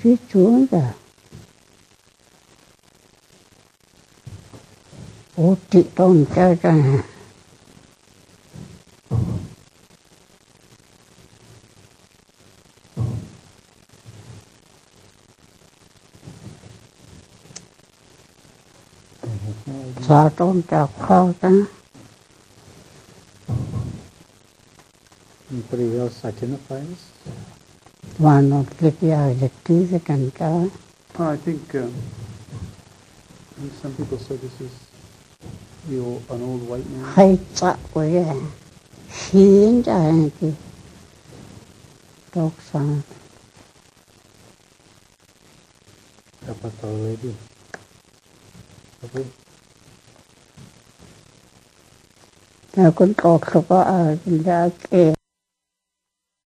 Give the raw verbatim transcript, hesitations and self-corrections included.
phía xuống rồi. Ủa chị tôn chơi ra hả? Sao tôn chào khó ta? Anybody else identifies? Và nó cái giờ lịch ký cái cảnh cáo. Oh, I think uh, some people said this is the old, an old white man. Hay chắc quá vậy. Khiến cho anh chị. Tốt sao? Apa tahu lagi? Apa? Nó cũng có không có ở ra kia.